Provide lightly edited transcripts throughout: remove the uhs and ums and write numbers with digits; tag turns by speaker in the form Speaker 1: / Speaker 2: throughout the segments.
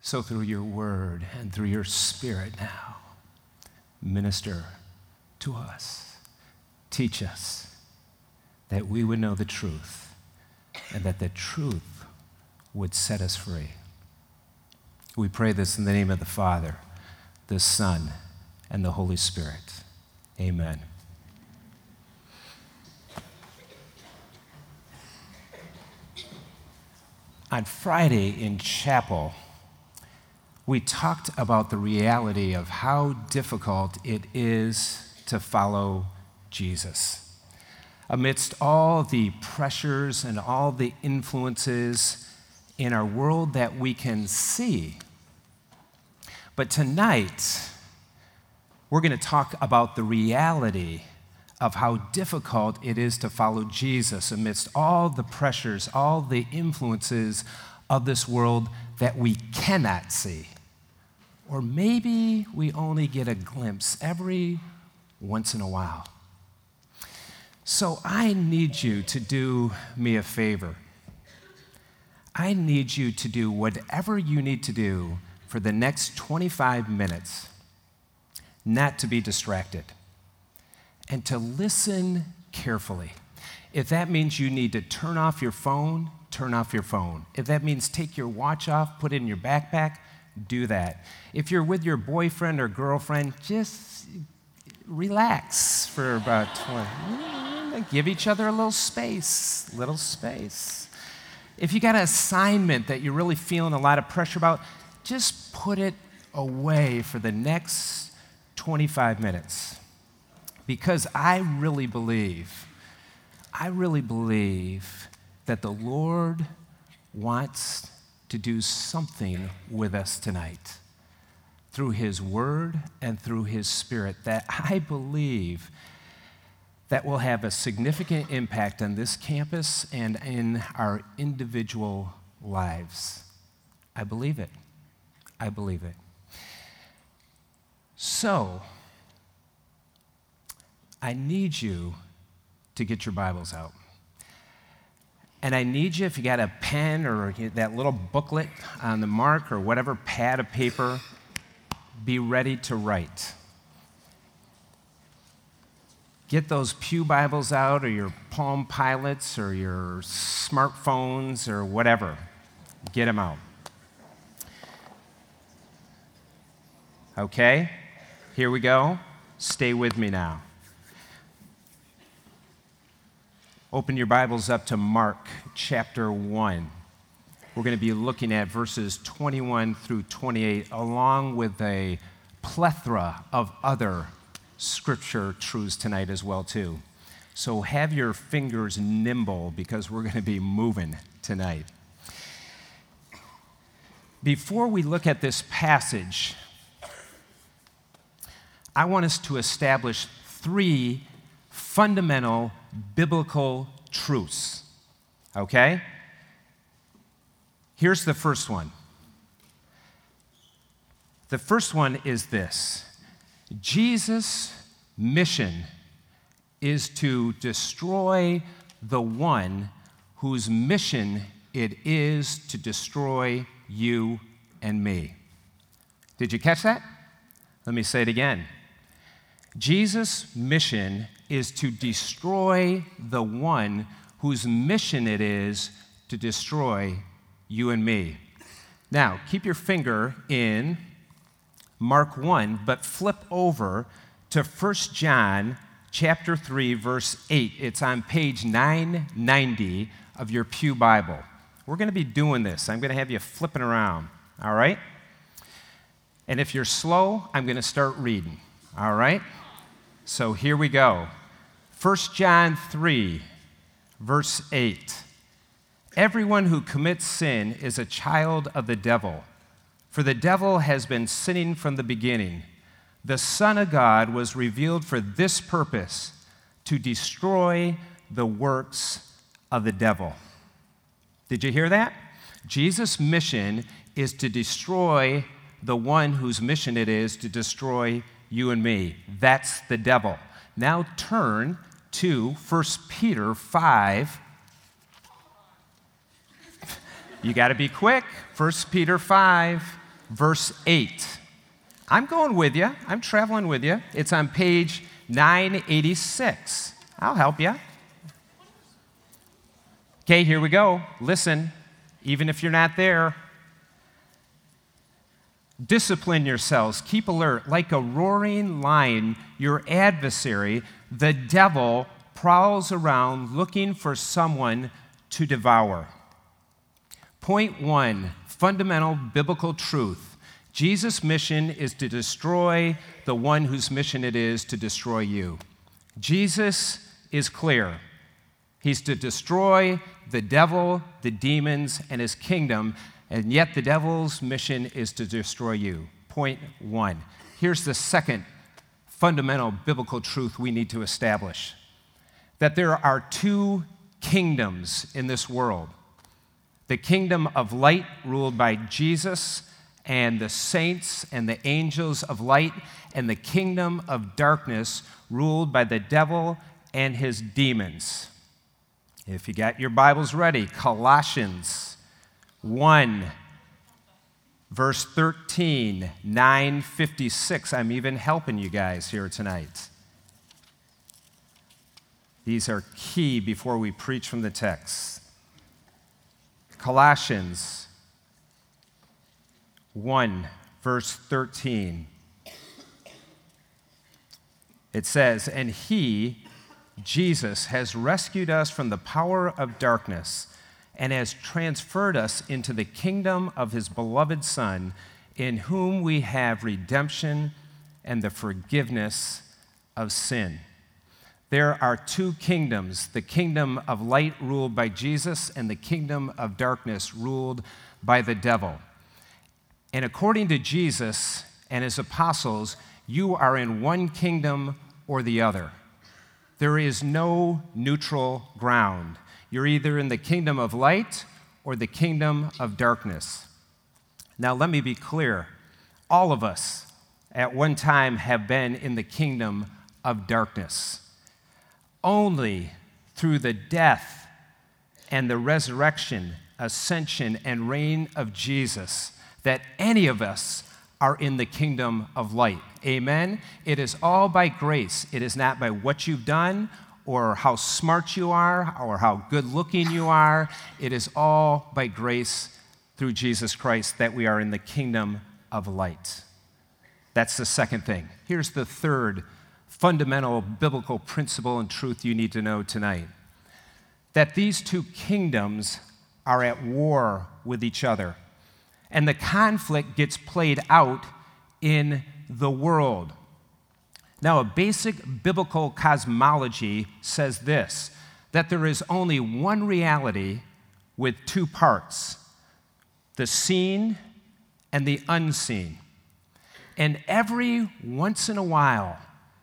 Speaker 1: So through your word and through your spirit now, minister to us. Teach us that we would know the truth and that the truth would set us free. We pray this in the name of the Father, the Son, and the Holy Spirit. Amen. On Friday in chapel, we talked about the reality of how difficult it is to follow Jesus. Amidst all the pressures and all the influences in our world that we can see. But tonight, we're going to talk about the reality of how difficult it is to follow Jesus amidst all the pressures, all the influences of this world that we cannot see. Or maybe we only get a glimpse every once in a while. So I need you to do me a favor. I need you to do whatever you need to do for the next 25 minutes, not to be distracted, and to listen carefully. If that means you need to turn off your phone, turn off your phone. If that means take your watch off, put it in your backpack, do that. If you're with your boyfriend or girlfriend, just relax for about 20. Give each other a little space, If you got an assignment that you're really feeling a lot of pressure about, just put it away for the next 25 minutes. Because I really believe that the Lord wants to do something with us tonight through His Word and through His Spirit that I believe that will have a significant impact on this campus and in our individual lives. I believe it. So, I need you to get your Bibles out. And I need you, if you got a pen or that little booklet on the mark or whatever pad of paper, be ready to write. Get those Pew Bibles out or your Palm Pilots or your smartphones or whatever. Get them out. Okay? Here we go. Stay with me now. Open your Bibles up to Mark chapter 1. We're going to be looking at verses 21 through 28, along with a plethora of other scripture truths tonight as well, too. So have your fingers nimble because we're going to be moving tonight. Before we look at this passage, I want us to establish 3 fundamental biblical truths, okay? Here's the first one. The first one is this: Jesus' mission is to destroy the one whose mission it is to destroy you and me. Did you catch that? Let me say it again. Jesus' mission is to destroy the one whose mission it is to destroy you and me. Now, keep your finger in Mark 1, but flip over to 1 John chapter 3, verse 8. It's on page 990 of your Pew Bible. We're going to be doing this. I'm going to have you flipping around, all right? And if you're slow, I'm going to start reading, all right? So here we go. 1 John 3, verse 8. Everyone who commits sin is a child of the devil, for the devil has been sinning from the beginning. The Son of God was revealed for this purpose, to destroy the works of the devil. Did you hear that? Jesus' mission is to destroy the one whose mission it is to destroy you and me. That's the devil. Now turn to 1 Peter 5. You got to be quick. 1 Peter 5, verse 8. I'm going with you. I'm traveling with you. It's on page 986. I'll help you. Okay, here we go. Listen, even if you're not there. Discipline yourselves. Keep alert. Like a roaring lion, your adversary, the devil, prowls around looking for someone to devour. Point 1, fundamental biblical truth. Jesus' mission is to destroy the one whose mission it is to destroy you. Jesus is clear. He's to destroy the devil, the demons, and his kingdom, and yet the devil's mission is to destroy you. Point 1. Here's the second fundamental biblical truth we need to establish. That there are two kingdoms in this world. The kingdom of light ruled by Jesus and the saints and the angels of light, and the kingdom of darkness ruled by the devil and his demons. If you got your Bibles ready, Colossians 1, verse 13, 956. I'm even helping you guys here tonight. These are key before we preach from the text. Colossians 1, verse 13. It says, "And he, Jesus, has rescued us from the power of darkness and has transferred us into the kingdom of his beloved Son, in whom we have redemption and the forgiveness of sin." There are two kingdoms, the kingdom of light ruled by Jesus and the kingdom of darkness ruled by the devil. And according to Jesus and his apostles, you are in one kingdom or the other. There is no neutral ground. You're either in the kingdom of light or the kingdom of darkness. Now, let me be clear. All of us at one time have been in the kingdom of darkness. Only through the death and the resurrection, ascension, and reign of Jesus that any of us are in the kingdom of light. Amen? It is all by grace. It is not by what you've done or how smart you are or how good looking you are. It is all by grace through Jesus Christ that we are in the kingdom of light. That's the second thing. Here's the third fundamental biblical principle and truth you need to know tonight. That these two kingdoms are at war with each other. And the conflict gets played out in the world. Now, a basic biblical cosmology says this, that there is only one reality with two parts, the seen and the unseen. And every once in a while,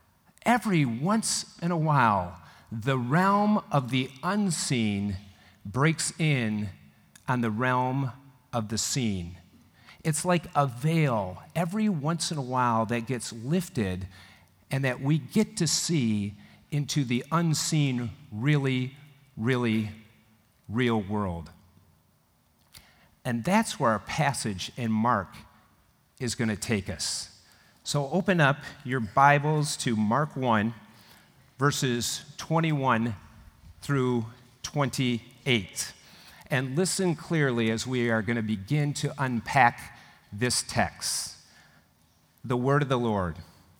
Speaker 1: the realm of the unseen breaks in on the realm of the seen. It's like a veil every once in a while that gets lifted and that we get to see into the unseen, really, really real world. And that's where our passage in Mark is going to take us. So open up your Bibles to Mark 1, verses 21 through 28. And listen clearly as we are going to begin to unpack this text. The word of the Lord.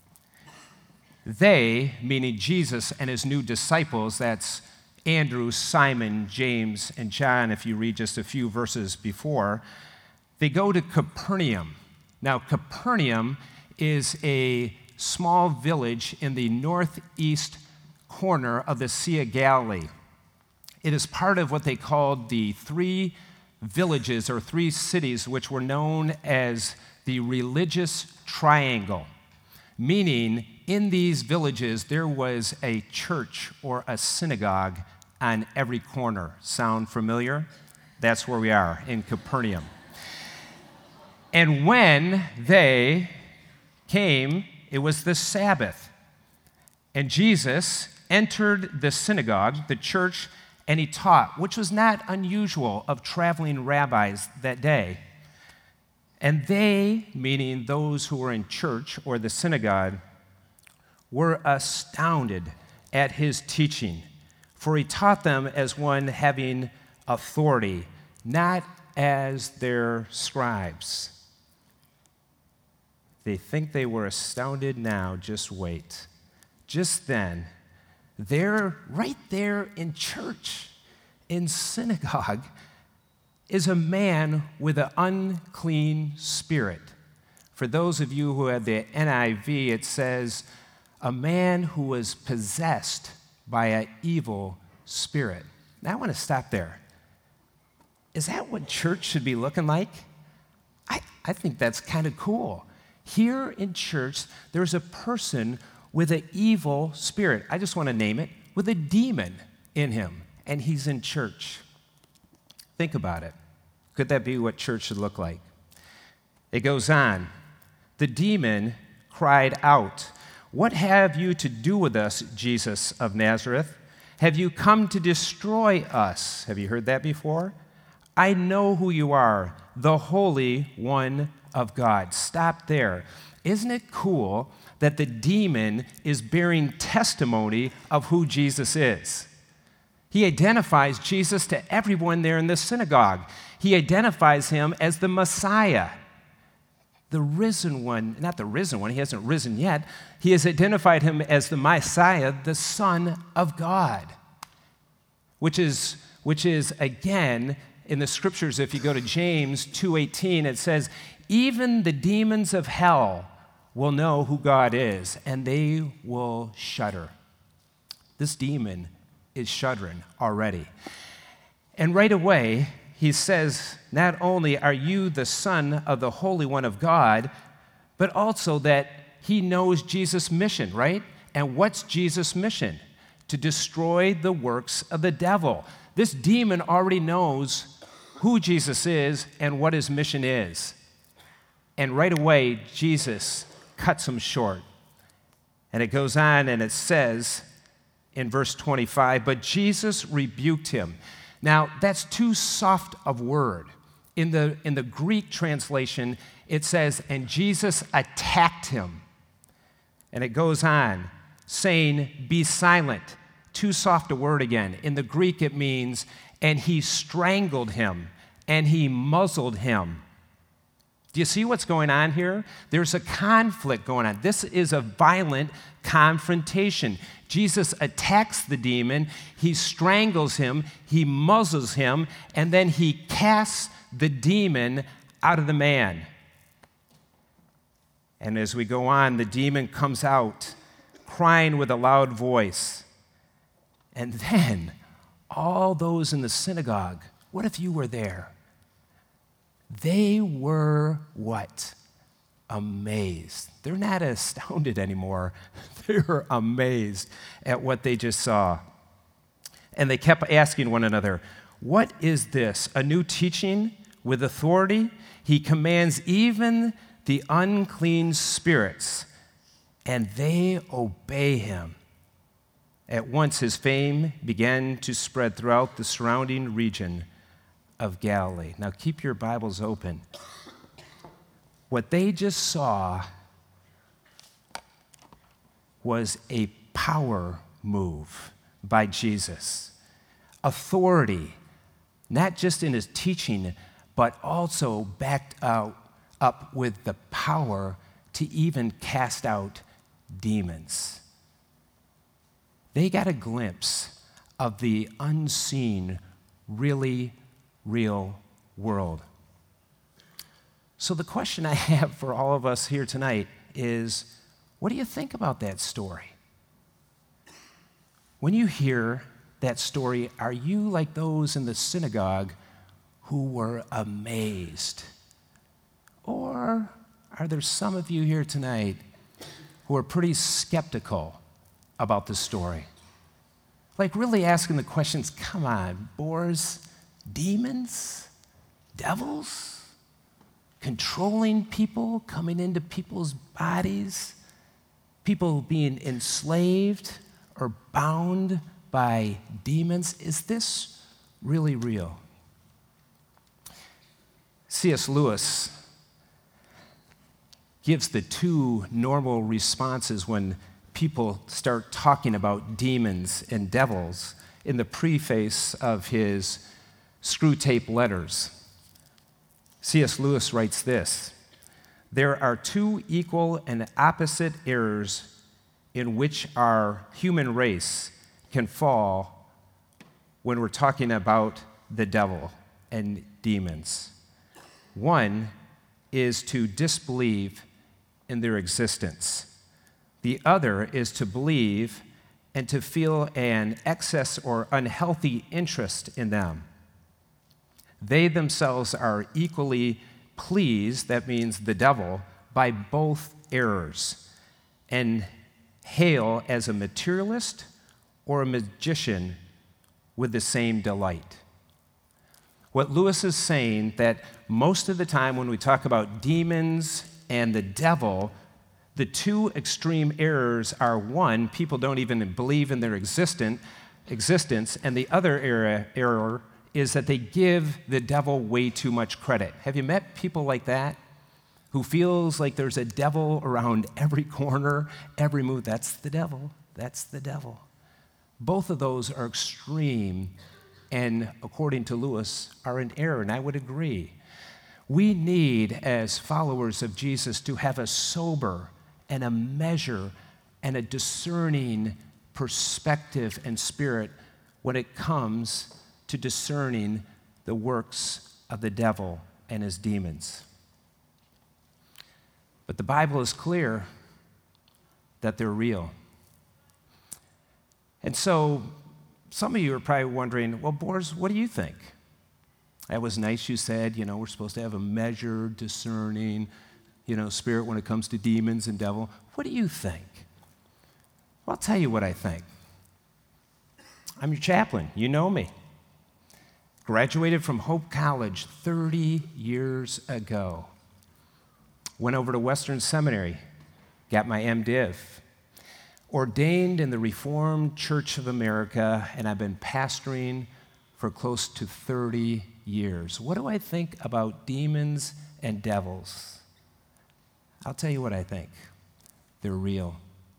Speaker 1: They, meaning Jesus and his new disciples, that's Andrew, Simon, James, and John, if you read just a few verses before, they go to Capernaum. Now, Capernaum is a small village in the northeast corner of the Sea of Galilee. It is part of what they called the three villages or three cities, which were known as the religious triangle, meaning in these villages there was a church or a synagogue on every corner. Sound familiar? That's where we are, in Capernaum. And when they came, it was the Sabbath. And Jesus entered the synagogue, the church, and he taught, which was not unusual of traveling rabbis that day. And they, meaning those who were in church or the synagogue, were astounded at his teaching, for he taught them as one having authority, not as their scribes. They think they were astounded now, just wait. Just then, right there in church, in synagogue, is a man with an unclean spirit. For those of you who have the NIV, it says, a man who was possessed by an evil spirit. Now I want to stop there. Is that what church should be looking like? I think that's kind of cool. Here in church, there's a person with an evil spirit. I just want to name it, with a demon in him, and he's in church. Think about it. Could that be what church should look like? It goes on. The demon cried out, "What have you to do with us, Jesus of Nazareth? Have you come to destroy us?" Have you heard that before? "I know who you are, the Holy One of God." Stop there. Isn't it cool that the demon is bearing testimony of who Jesus is? He identifies Jesus to everyone there in the synagogue. He identifies him as the Messiah, the risen one. Not the risen one, he hasn't risen yet. He has identified him as the Messiah, the Son of God, which is again, in the scriptures, if you go to James 2:18, it says, even the demons of hell will know who God is, and they will shudder. This demon is shuddering already. And right away, he says, not only are you the Son of the Holy One of God, but also that he knows Jesus' mission, right? And what's Jesus' mission? To destroy the works of the devil. This demon already knows who Jesus is and what his mission is. And right away, Jesus cuts him short. And it goes on and it says in verse 25, but Jesus rebuked him. Now, that's too soft of word. In the Greek translation, it says, and Jesus attacked him. And it goes on, saying, be silent. Too soft a word again. In the Greek, it means, and he strangled him, and he muzzled him. Do you see what's going on here? There's a conflict going on. This is a violent confrontation. Jesus attacks the demon, he strangles him, he muzzles him, and then he casts the demon out of the man. And as we go on, the demon comes out, crying with a loud voice. And then all those in the synagogue, what if you were there? They were what? Amazed. They're not astounded anymore. They're amazed at what they just saw. And they kept asking one another, what is this? A new teaching with authority? He commands even the unclean spirits, and they obey him. At once his fame began to spread throughout the surrounding region of Galilee. Now keep your Bibles open. What they just saw was a power move by Jesus. Authority, not just in his teaching, but also backed up with the power to even cast out demons. They got a glimpse of the unseen, really real world. So the question I have for all of us here tonight is, what do you think about that story? When you hear that story, are you like those in the synagogue who were amazed? Or are there some of you here tonight who are pretty skeptical about the story? Like really asking the questions, come on, boars, demons, devils, controlling people, coming into people's bodies, people being enslaved or bound by demons. Is this really real? C.S. Lewis gives the two normal responses when people start talking about demons and devils in the preface of his Screwtape Letters. C.S. Lewis writes this: "There are two equal and opposite errors in which our human race can fall when we're talking about the devil and demons. One is to disbelieve in their existence. The other is to believe and to feel an excess or unhealthy interest in them. They themselves are equally pleased, that means the devil, by both errors, and hail as a materialist or a magician with the same delight." What Lewis is saying, that most of the time when we talk about demons and the devil, the two extreme errors are, one, people don't even believe in their existence, and the other error is that they give the devil way too much credit. Have you met people like that? Who feels like there's a devil around every corner, every move? That's the devil. That's the devil. Both of those are extreme and, according to Lewis, are in error, and I would agree. We need, as followers of Jesus, to have a sober and a measure and a discerning perspective and spirit when it comes to discerning the works of the devil and his demons. But the Bible is clear that they're real. And so some of you are probably wondering, well, Boris, what do you think? That was nice you said, we're supposed to have a measured, discerning, spirit when it comes to demons and devil. What do you think? Well, I'll tell you what I think. I'm your chaplain. You know me. Graduated from Hope College 30 years ago. Went over to Western Seminary, got my MDiv. Ordained in the Reformed Church of America, and I've been pastoring for close to 30 years. What do I think about demons and devils? I'll tell you what I think. They're real.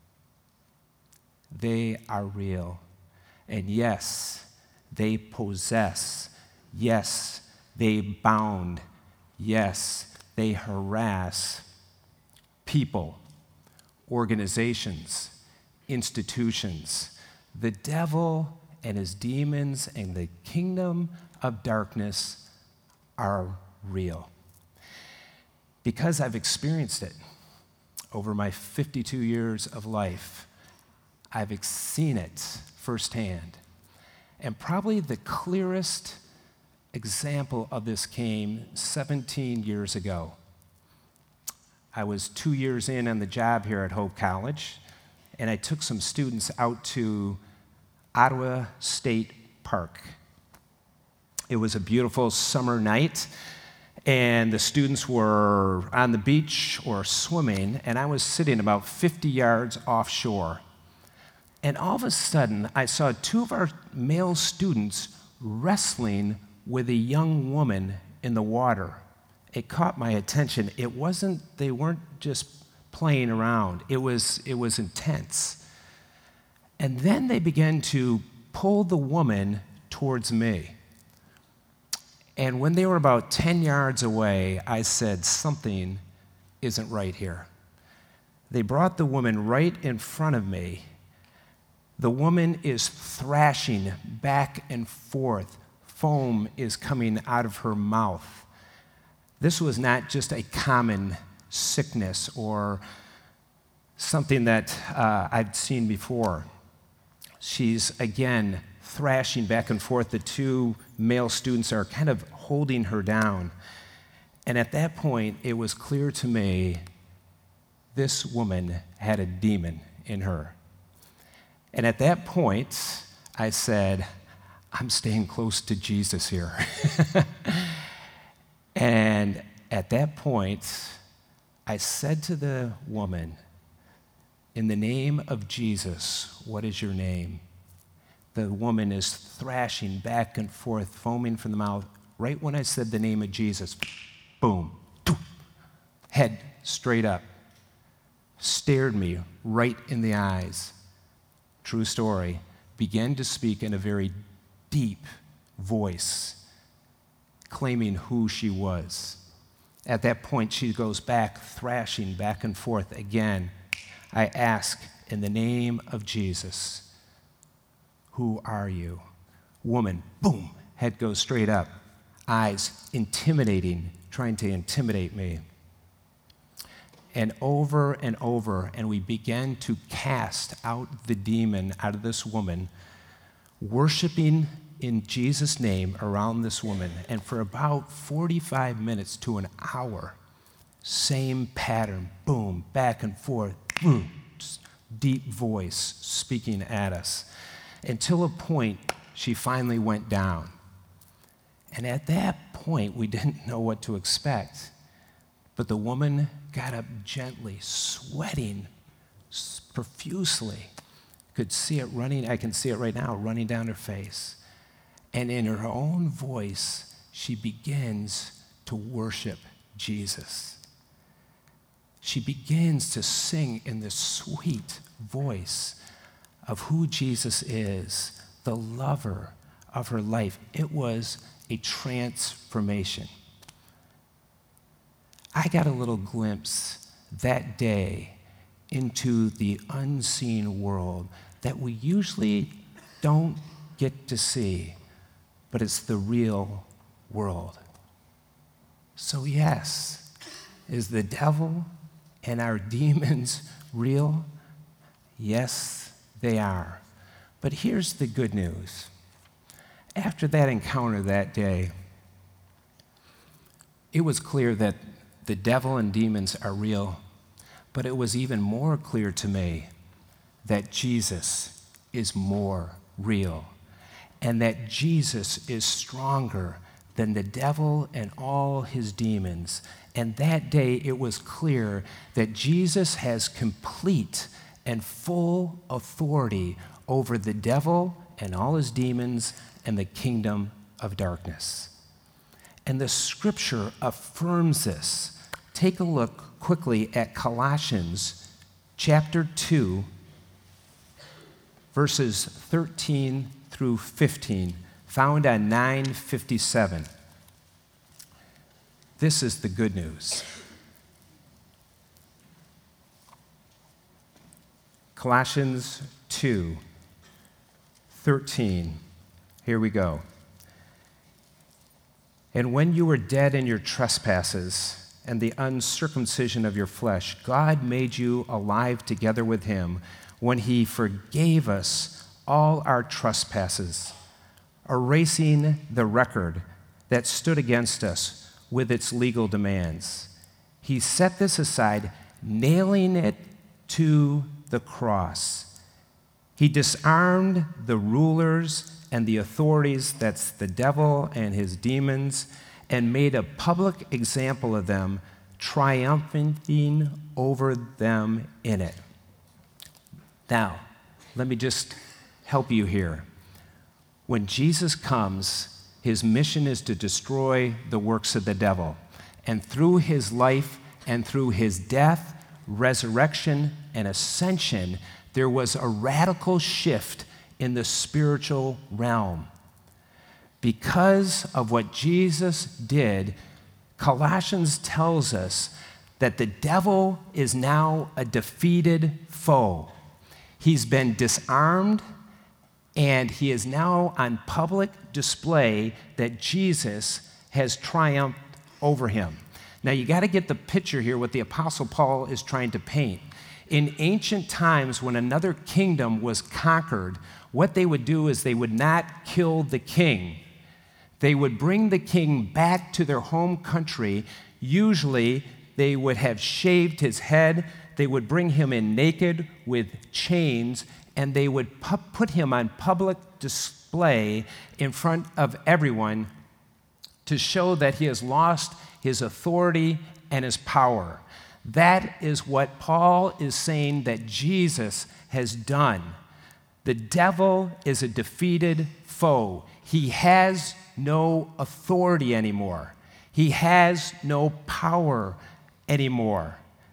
Speaker 1: They are real. And yes, they possess. Yes, they bound. Yes, they harass people, organizations, institutions. The devil and his demons and the kingdom of darkness are real. Because I've experienced it over my 52 years of life, I've seen it firsthand. And probably the clearest example of this came 17 years ago. I was 2 years in on the job here at Hope College, and I took some students out to Ottawa State Park. It was a beautiful summer night, and the students were on the beach or swimming, and I was sitting about 50 yards offshore. And all of a sudden, I saw two of our male students wrestling with a young woman in the water. It caught my attention. They weren't just playing around. It was intense. And then they began to pull the woman towards me. And when they were about 10 yards away, I said, something isn't right here. They brought the woman right in front of me. The woman is thrashing back and forth. Foam is coming out of her mouth. This was not just a common sickness or something that I'd seen before. She's, again, thrashing back and forth. The two male students are kind of holding her down. And at that point, it was clear to me this woman had a demon in her. And at that point, I said, I'm staying close to Jesus here. And at that point, I said to the woman, in the name of Jesus, what is your name? The woman is thrashing back and forth, foaming from the mouth. Right when I said the name of Jesus, boom, head straight up. stared me right in the eyes, true story, began to speak in a very deep voice, claiming who she was. At that point, she goes back, thrashing back and forth again. I ask, in the name of Jesus, who are you? Woman, boom, head goes straight up, eyes intimidating, trying to intimidate me. And over, and we began to cast out the demon out of this woman, worshiping in Jesus' name around this woman. And for about 45 minutes to an hour, same pattern, boom, back and forth, boom, deep voice speaking at us, until a point she finally went down. And at that point, we didn't know what to expect. But the woman got up gently, sweating profusely. Could see it running, I can see it right now, running down her face. And in her own voice, she begins to worship Jesus. She begins to sing in this sweet voice of who Jesus is, the lover of her life. It was a transformation. I got a little glimpse that day into the unseen world that we usually don't get to see, but it's the real world. So yes, is the devil and our demons real? Yes, they are. But here's the good news. After that encounter that day, it was clear that the devil and demons are real, but it was even more clear to me that Jesus is more real, and that Jesus is stronger than the devil and all his demons. And that day it was clear that Jesus has complete and full authority over the devil and all his demons and the kingdom of darkness. And the scripture affirms this. Take a look quickly at Colossians chapter 2, verses 13 through 15, found on 957. This is the good news. Colossians 2, 13. Here we go. And when you were dead in your trespasses and the uncircumcision of your flesh, God made you alive together with him when he forgave us all our trespasses, erasing the record that stood against us with its legal demands. He set this aside, nailing it to the cross. He disarmed the rulers and the authorities, that's the devil and his demons, and made a public example of them, triumphing over them in it. Now, let me just help you here. When Jesus comes, his mission is to destroy the works of the devil. And through his life and through his death, resurrection, and ascension, there was a radical shift in the spiritual realm. Because of what Jesus did, Colossians tells us that the devil is now a defeated foe. He's been disarmed, and he is now on public display that Jesus has triumphed over him. Now, you got to get the picture here, what the Apostle Paul is trying to paint. In ancient times, when another kingdom was conquered, what they would do is they would not kill the king. They would bring the king back to their home country. Usually, they would have shaved his head. They would bring him in naked with chains, and they would put him on public display in front of everyone to show that he has lost his authority and his power. That is what Paul is saying that Jesus has done. The devil is a defeated foe. He has no authority anymore. He has no power anymore.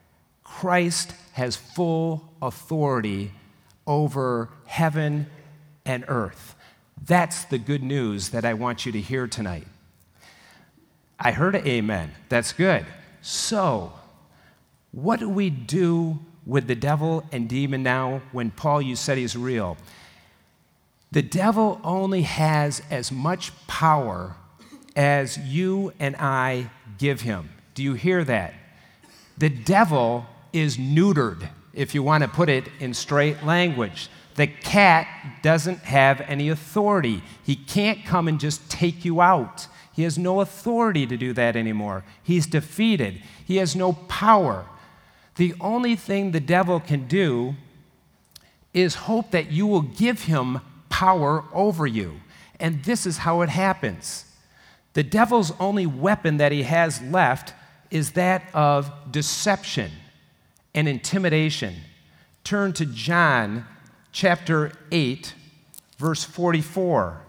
Speaker 1: Christ has full authority over heaven and earth. That's the good news that I want you to hear tonight. I heard an amen. That's good. So, what do we do with the devil and demon now when Paul, you said he's real? The devil only has as much power as you and I give him. Do you hear that? The devil is neutered, if you want to put it in straight language. The cat doesn't have any authority. He can't come and just take you out. He has no authority to do that anymore. He's defeated. He has no power. The only thing the devil can do is hope that you will give him power over you. And this is how it happens. The devil's only weapon that he has left is that of deception and intimidation. Turn to John chapter 8, verse 44.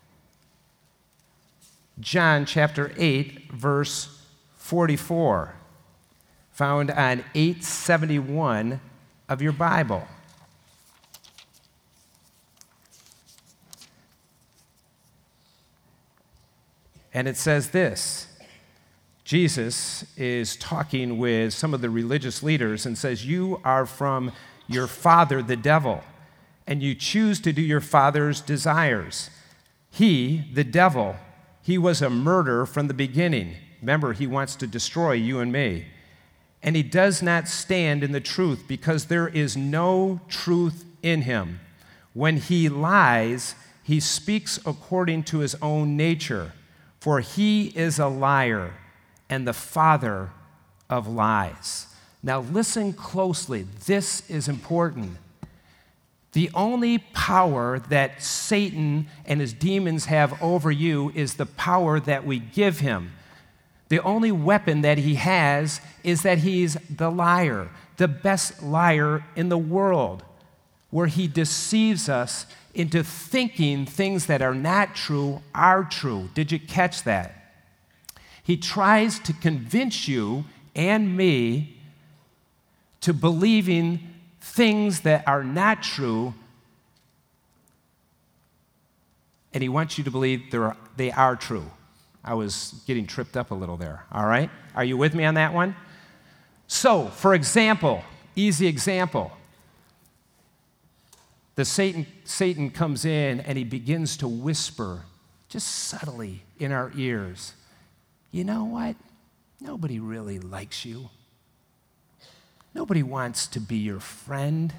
Speaker 1: John chapter 8, verse 44, found on 871 of your Bible. And it says this. Jesus is talking with some of the religious leaders and says, "You are from your father, the devil, and you choose to do your father's desires. He, the devil, he was a murderer from the beginning." Remember, he wants to destroy you and me. "And he does not stand in the truth because there is no truth in him. When he lies, he speaks according to his own nature, for he is a liar and the father of lies." Now listen closely. This is important. The only power that Satan and his demons have over you is the power that we give him. The only weapon that he has is that he's the liar, the best liar in the world, where he deceives us into thinking things that are not true are true. Did you catch that? He tries to convince you and me to believing things that are not true, and he wants you to believe they are true. I was getting tripped up a little there, all right? Are you with me on that one? So, for example, easy example, Satan comes in and he begins to whisper, just subtly in our ears, "You know what? Nobody really likes you. Nobody wants to be your friend.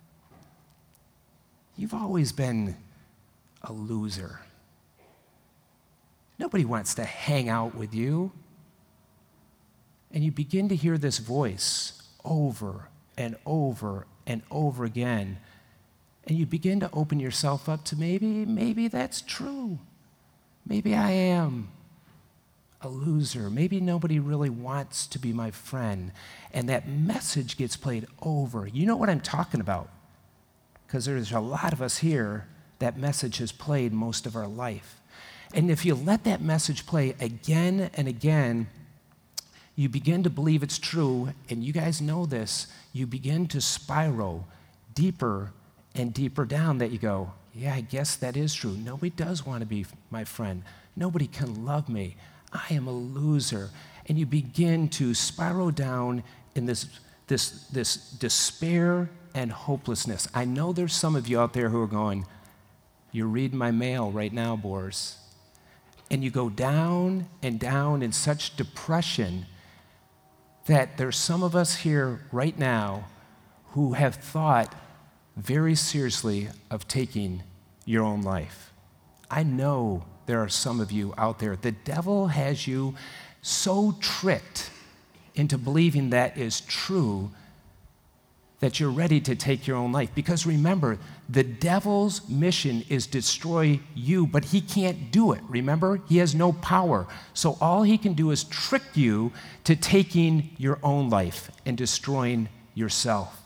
Speaker 1: You've always been a loser. Nobody wants to hang out with you." And you begin to hear this voice over and over and over again. And you begin to open yourself up to maybe that's true. Maybe I am a loser. Maybe nobody really wants to be my friend. And that message gets played over. You know what I'm talking about? Because there's a lot of us here, that message has played most of our life. And if you let that message play again and again, you begin to believe it's true, and you guys know this, you begin to spiral deeper and deeper down, that you go, yeah, I guess that is true. Nobody does want to be my friend. Nobody can love me. I am a loser. And you begin to spiral down in this despair and hopelessness. I know there's some of you out there who are going, "You're reading my mail right now, Boris." And you go down and down in such depression that there's some of us here right now who have thought very seriously of taking your own life. I know there are some of you out there. The devil has you so tricked into believing that is true that you're ready to take your own life. Because remember, the devil's mission is destroy you, but he can't do it. Remember, he has no power. So all he can do is trick you to taking your own life and destroying yourself.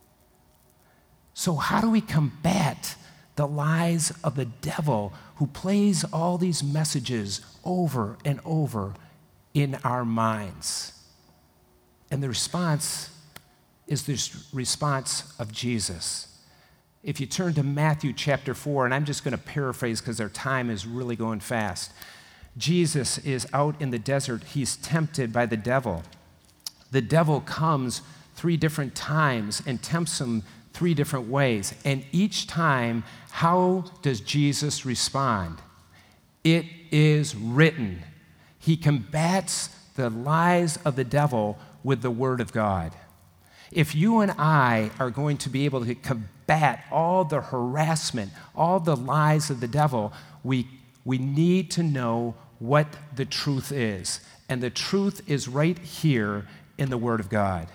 Speaker 1: So how do we combat the lies of the devil who plays all these messages over and over in our minds? And the response is this response of Jesus. If you turn to Matthew chapter 4, and I'm just going to paraphrase because our time is really going fast. Jesus is out in the desert. He's tempted by the devil. The devil comes 3 different times and tempts him 3 different ways. And each time, how does Jesus respond? It is written. He combats the lies of the devil with the word of God. If you and I are going to be able to combat all the harassment, all the lies of the devil, we need to know what the truth is. And the truth is right here in the Word of God.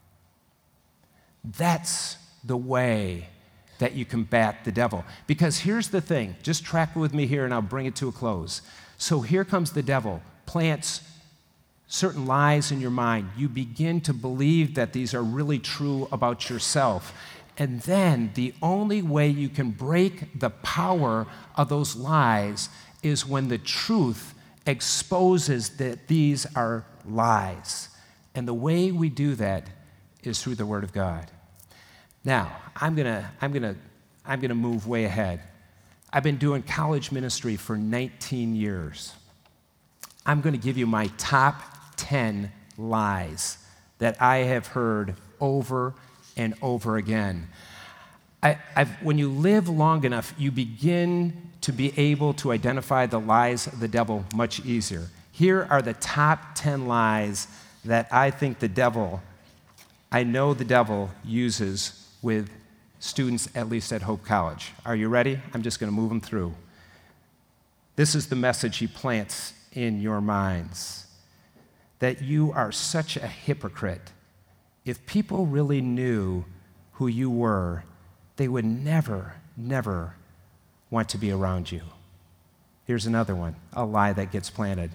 Speaker 1: That's the way that you combat the devil. Because here's the thing, just track with me here and I'll bring it to a close. So here comes the devil, plants certain lies in your mind. You begin to believe that these are really true about yourself. And then the only way you can break the power of those lies is when the truth exposes that these are lies. And the way we do that is through the Word of God. Now, I'm gonna move way ahead. I've been doing college ministry for 19 years. I'm going to give you my top 10 lies that I have heard over and over again. When you live long enough, you begin to be able to identify the lies of the devil much easier. Here are the top 10 lies that I think I know the devil uses with students, at least at Hope College. Are you ready? I'm just going to move them through. This is the message he plants in your minds, that you are such a hypocrite. If people really knew who you were, they would never, never want to be around you. Here's another one, a lie that gets planted.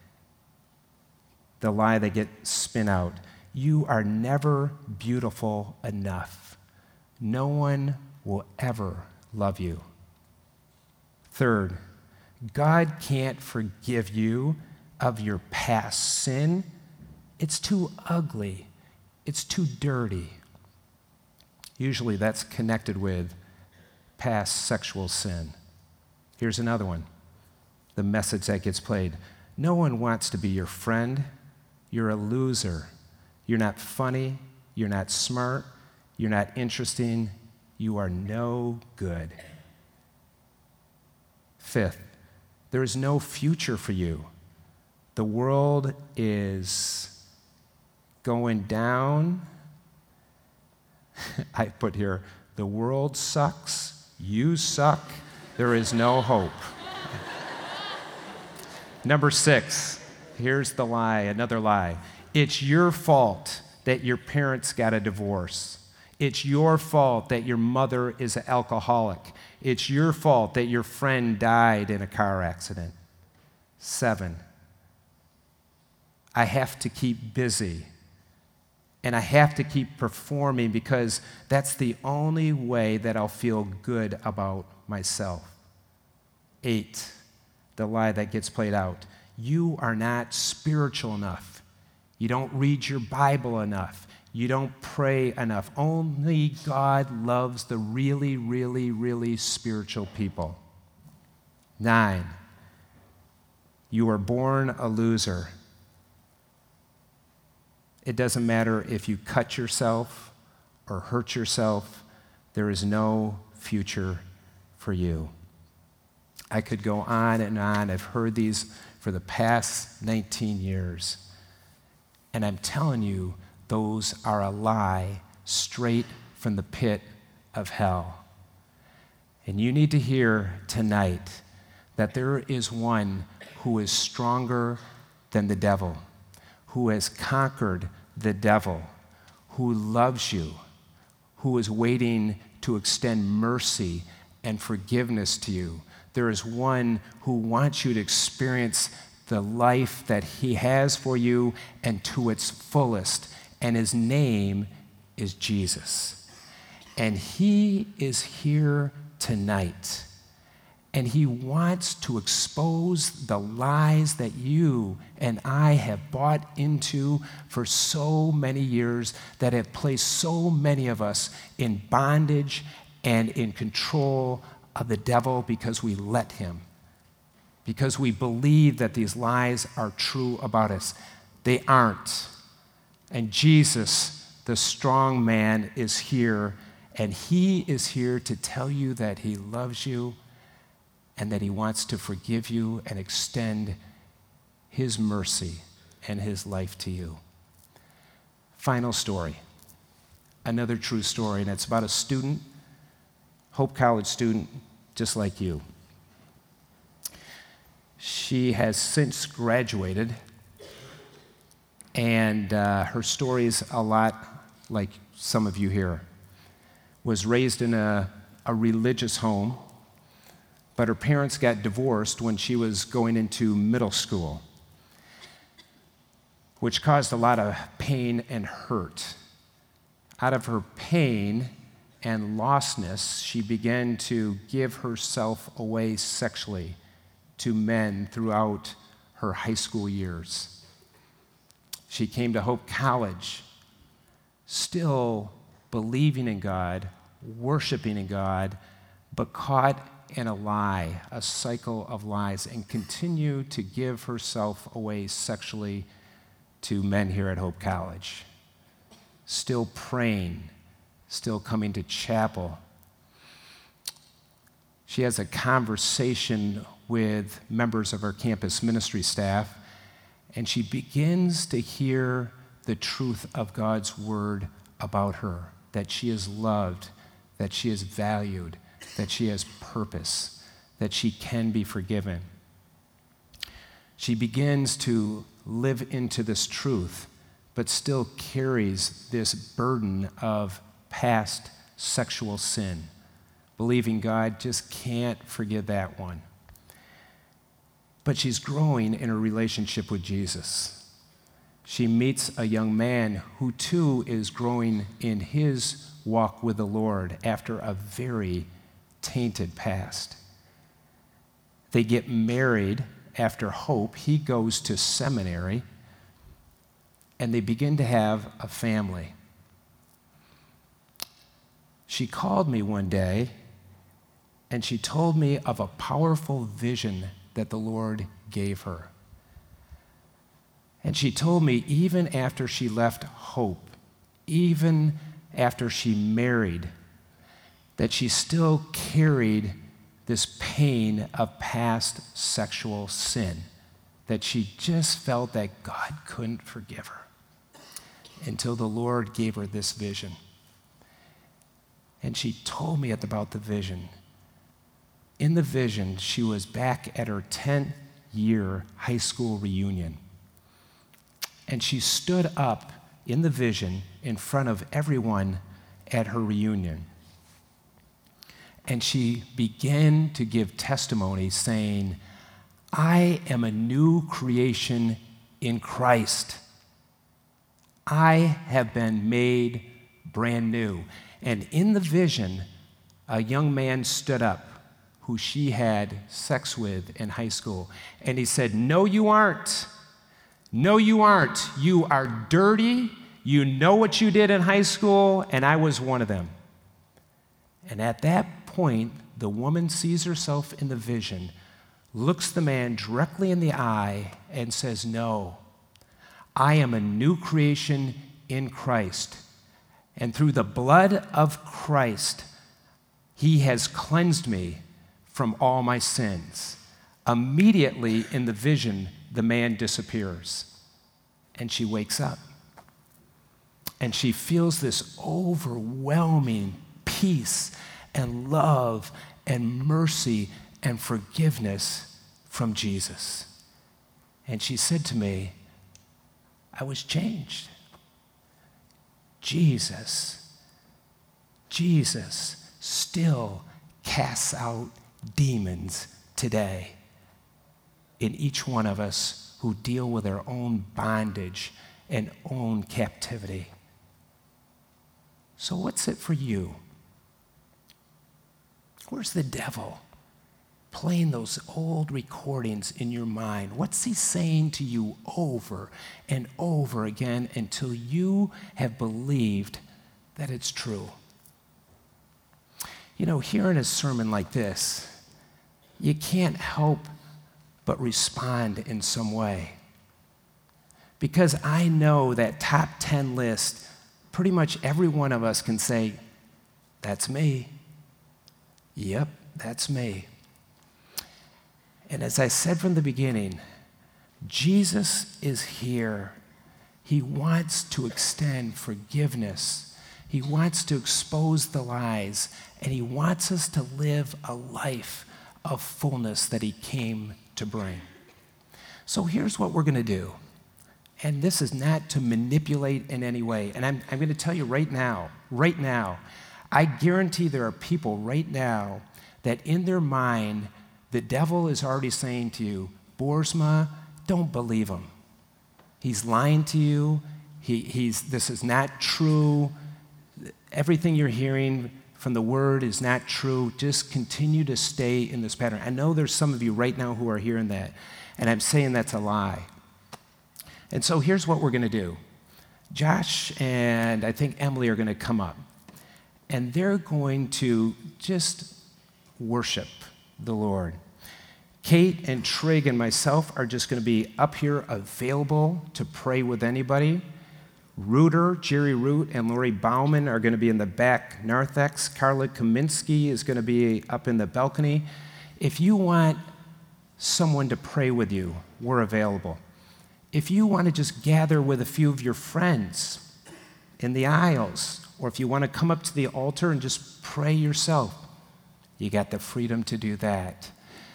Speaker 1: The lie that gets spin out. You are never beautiful enough. No one will ever love you. Third, God can't forgive you of your past sin. It's too ugly. It's too dirty. Usually that's connected with past sexual sin. Here's another one, the message that gets played. No one wants to be your friend. You're a loser. You're not funny. You're not smart. You're not interesting. You are no good. Fifth, there is no future for you. The world is going down. I put here, the world sucks. You suck. There is no hope. Number 6, here's the lie, another lie. It's your fault that your parents got a divorce. It's your fault that your mother is an alcoholic. It's your fault that your friend died in a car accident. 7, I have to keep busy. And I have to keep performing because that's the only way that I'll feel good about myself. 8, the lie that gets played out. You are not spiritual enough. You don't read your Bible enough. You don't pray enough. Only God loves the really, really, really spiritual people. 9, you were born a loser. It doesn't matter if you cut yourself or hurt yourself, there is no future for you. I could go on and on. I've heard these for the past 19 years. And I'm telling you, those are a lie straight from the pit of hell. And you need to hear tonight that there is one who is stronger than the devil, who has conquered the devil, who loves you, who is waiting to extend mercy and forgiveness to you. There is one who wants you to experience the life that he has for you and to its fullest, and his name is Jesus. And he is here tonight, And he wants to expose the lies that you and I have bought into for so many years that have placed so many of us in bondage and in control of the devil because we let him, because we believe that these lies are true about us. They aren't. And Jesus, the strong man, is here, and he is here to tell you that he loves you and that he wants to forgive you and extend his mercy and his life to you. Final story, another true story, and it's about a student, Hope College student, just like you. She has since graduated, and her story is a lot like some of you here. Was raised in a religious home, but her parents got divorced when she was going into middle school, which caused a lot of pain and hurt. Out of her pain and lostness, she began to give herself away sexually to men throughout her high school years. She came to Hope College, still believing in God, worshiping in God, but caught in a lie, a cycle of lies, and continued to give herself away sexually to men here at Hope College. Still praying, still coming to chapel. She has a conversation with members of our campus ministry staff, and she begins to hear the truth of God's word about her, that she is loved, that she is valued, that she has purpose, that she can be forgiven. She begins to live into this truth, but still carries this burden of past sexual sin, believing God just can't forgive that one. But she's growing in her relationship with Jesus. She meets a young man who too is growing in his walk with the Lord after a very tainted past. They get married after Hope. He goes to seminary, and they begin to have a family. She called me one day, and she told me of a powerful vision that the Lord gave her. And she told me even after she left Hope, even after she married, that she still carried this pain of past sexual sin, that she just felt that God couldn't forgive her until the Lord gave her this vision. And she told me about the vision. In the vision, she was back at her 10th-year high school reunion. And she stood up in the vision in front of everyone at her reunion. And she began to give testimony saying, I am a new creation in Christ. I have been made brand new. And in the vision, a young man stood up who she had sex with in high school. And he said, no, you aren't. No, you aren't. You are dirty. You know what you did in high school, and I was one of them. And at that point, the woman sees herself in the vision, looks the man directly in the eye, and says, no, I am a new creation in Christ. And through the blood of Christ, he has cleansed me from all my sins. Immediately in the vision, the man disappears, and she wakes up. And she feels this overwhelming peace and love and mercy and forgiveness from Jesus. And she said to me, I was changed. Jesus still casts out demons today in each one of us who deal with our own bondage and own captivity. So what's it for you? Where's the devil? playing those old recordings in your mind. What's he saying to you over and over again until you have believed that it's true? You know, hearing a sermon like this, you can't help but respond in some way. Because I know that top 10 list, pretty much every one of us can say, that's me. Yep, that's me. And as I said from the beginning, Jesus is here. He wants to extend forgiveness. He wants to expose the lies, and he wants us to live a life of fullness that he came to bring. So here's what we're going to do. And this is not to manipulate in any way. And I'm going to tell you right now, I guarantee there are people right now that in their mind, the devil is already saying to you, Boersma, don't believe him. He's lying to you. This is not true. Everything you're hearing from the word is not true. Just continue to stay in this pattern. I know there's some of you right now who are hearing that, and I'm saying that's a lie. And so here's what we're going to do. Josh and I think Emily are going to come up, and they're going to just worship the Lord. Kate and Trig and myself are just going to be up here available to pray with anybody. Rooter, Jerry Root, and Lori Bauman are going to be in the back narthex. Carla Kaminsky is going to be up in the balcony. If you want someone to pray with you, we're available. If you want to just gather with a few of your friends in the aisles, or if you want to come up to the altar and just pray yourself, you got the freedom to do that.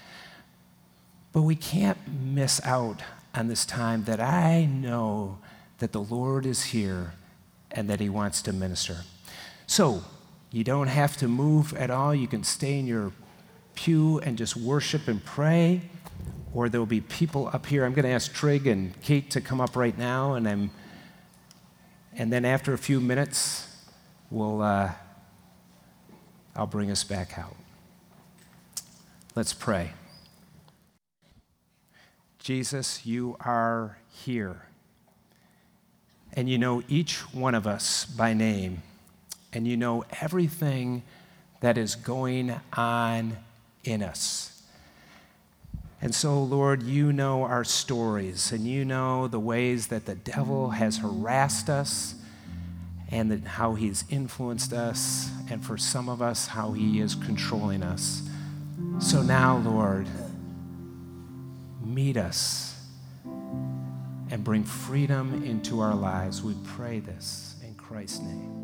Speaker 1: But we can't miss out on this time that I know that the Lord is here and that he wants to minister. So you don't have to move at all. You can stay in your pew and just worship and pray, or there will be people up here. I'm going to ask Trig and Kate to come up right now, and then after a few minutes, I'll bring us back out. Let's pray. Jesus, you are here. And you know each one of us by name. And you know everything that is going on in us. And so, Lord, you know our stories, and you know the ways that the devil has harassed us, and how he's influenced us, and for some of us, how he is controlling us. So now, Lord, meet us and bring freedom into our lives. We pray this in Christ's name.